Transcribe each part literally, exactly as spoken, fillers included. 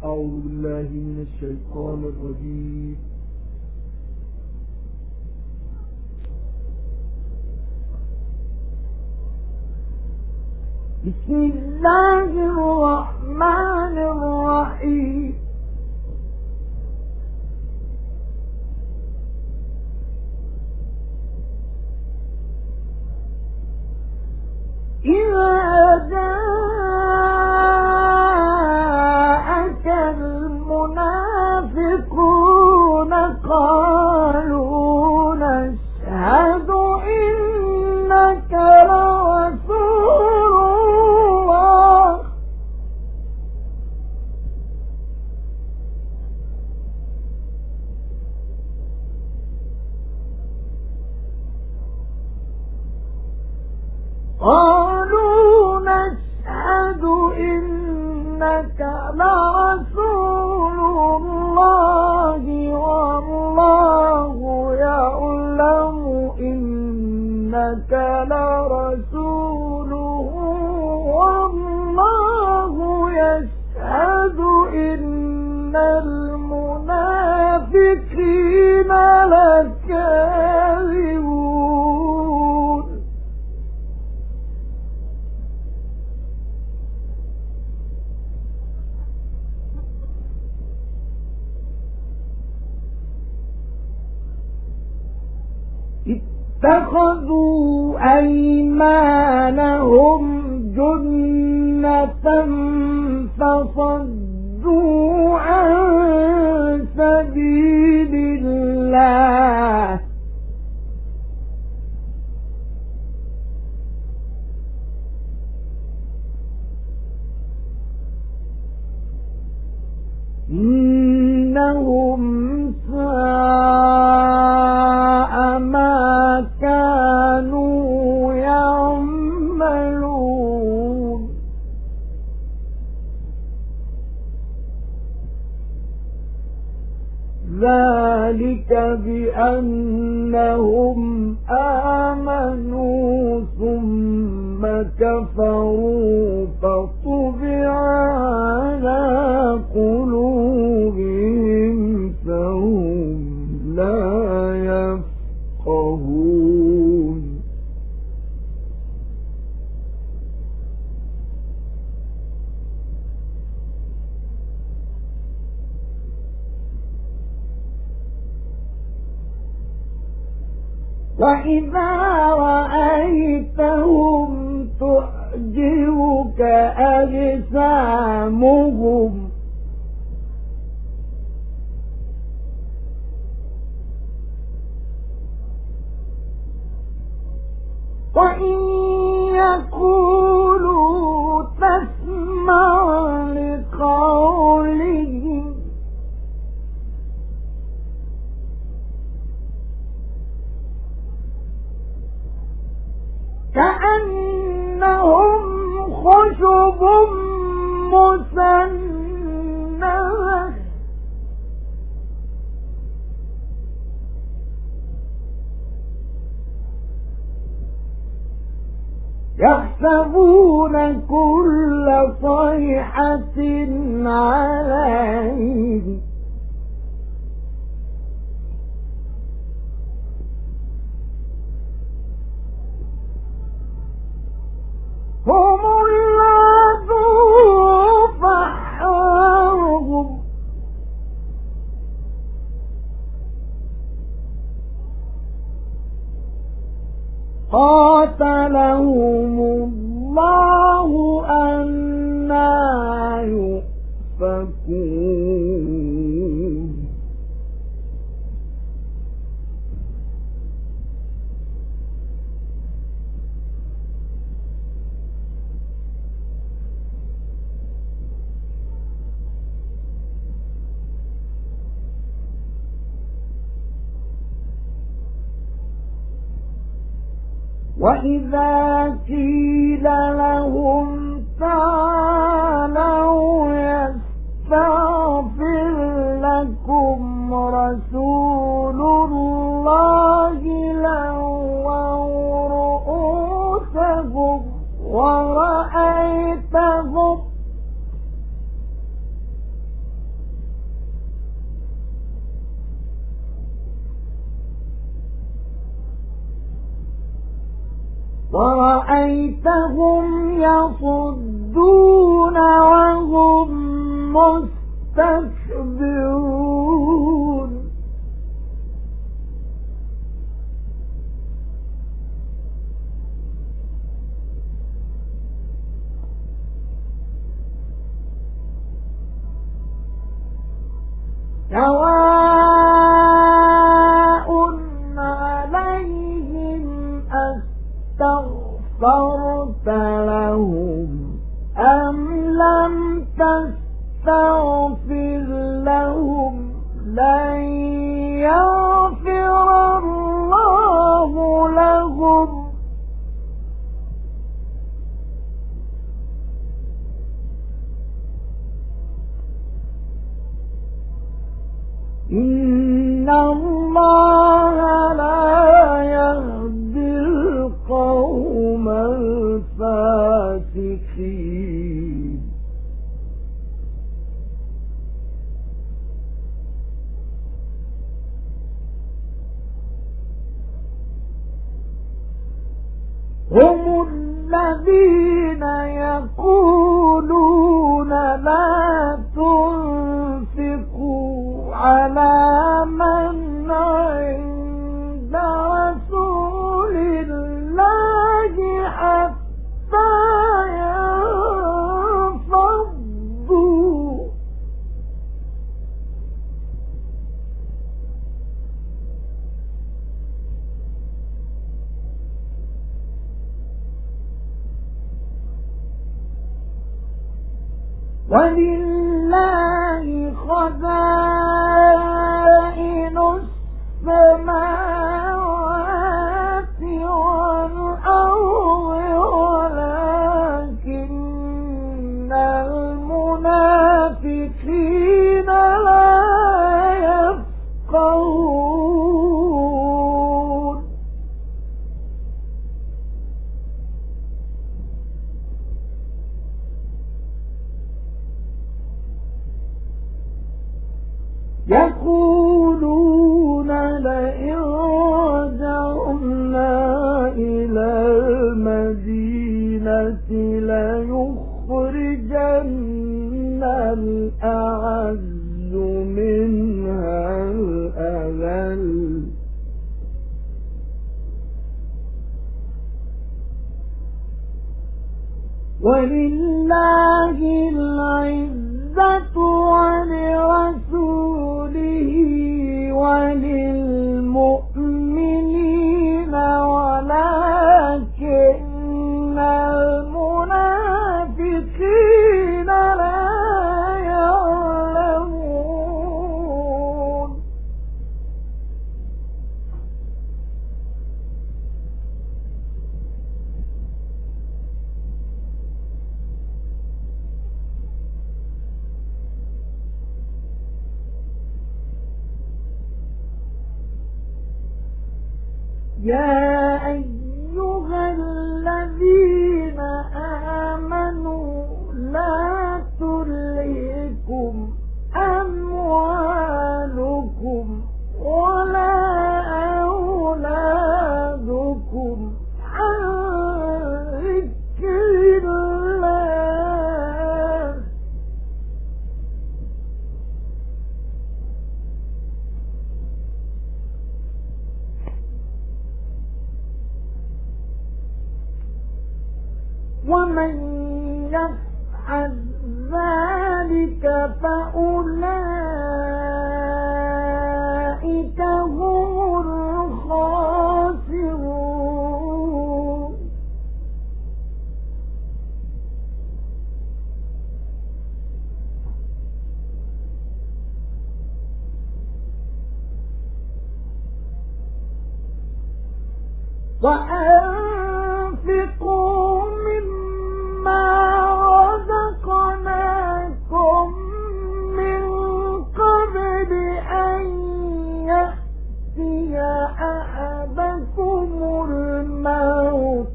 أعوذ بالله من الشيطان الرجيم. بسم الله الرحمن الرحيم. إذا جاءك المنافقون قالوا نشهد إنك لرسول الله قالوا نشهد إنك لرسول الله والله يعلم إنك لرسوله والله يشهد إن المنافقين لكاذبون. اتخذوا أيمانهم جنة فصدوا عن سبيل الله إنهم ساء ما كانوا يعملون. ذلك بأنهم آمنوا ثم كفروا فطبع على قلوبهم فهم لا يفقهون. وإذا رأيتهم تعجبك أجسامهم وإن يقولوا تسمع لقولهم كأنهم خشب مسندة يحسبون كل صيحة عليه هم العدو فاحذرهم قاتلهم الله أنى يؤفكون. وإذا قيل لهم تعالوا يستغفر لكم رسول الله لووا رؤوسهم ورأيتهم رأيتهم يصدون وهم مستكبرون سواء عليهم أستغفرت لهم أم لم تستغفر لهم لن يغفر الله لهم إن الله لا يهدي القوم الفاسقين هم الذين يقولون لا تنفقوا على من عند رسول الله حتى ينفضوا ولله خزائن السماوات والأرض ولكن المنافقين لا يفقهون يقولون لئن رجعنا إلى المدينة ليخرجن الأعز منها الأذل ولله العزة ولرسوله وللمؤمنين ولكن المنافقين لا يعلمون يا أيها الذين آمنوا لا تلهكم أموالكم ولا أولادكم عن ذكر الله ومن يفعل ذلك فأولئك هم الخاسرون وأنفقوا مما رزقناكم من قبل أن يأتي أحدكم الموت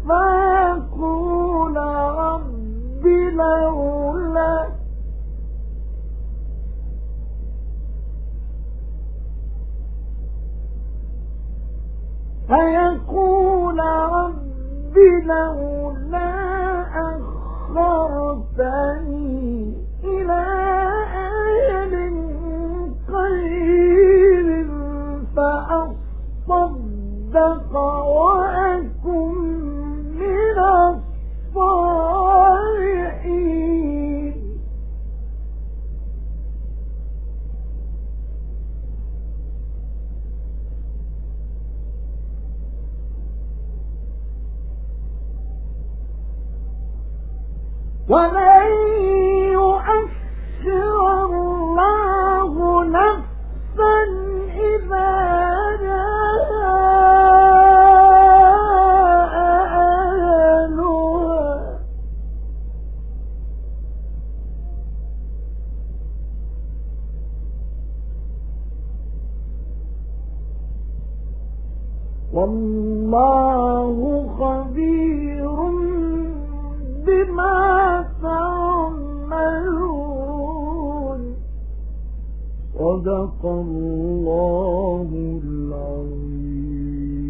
فيقول رب لولا فيقول لولا أخرتني إلى أجل قريب فأصدق وأكن من الصالحين. ومن يؤخر الله نفسا إذا جاء أجلها والله خبير بما تعملون. صدق الله العظيم.